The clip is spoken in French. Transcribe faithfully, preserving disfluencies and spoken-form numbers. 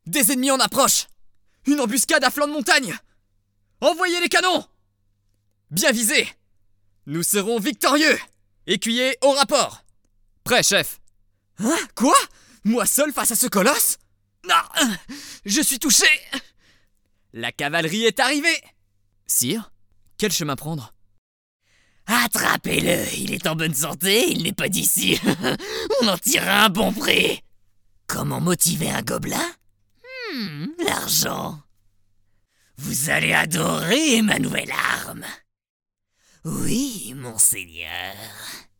Des ennemis en approche! Une embuscade à flanc de montagne! Envoyez les canons! Bien visé! Nous serons victorieux! Écuyer au rapport! Prêt, chef! Hein? Quoi? Moi seul face à ce colosse? Non! Je suis touché! La cavalerie est arrivée! Sire, quel chemin prendre? Attrapez-le, il est en bonne santé, il n'est pas d'ici. On en tirera un bon prix. Comment motiver un gobelin? Hmm, l'argent. Vous allez adorer ma nouvelle arme. Oui, monseigneur.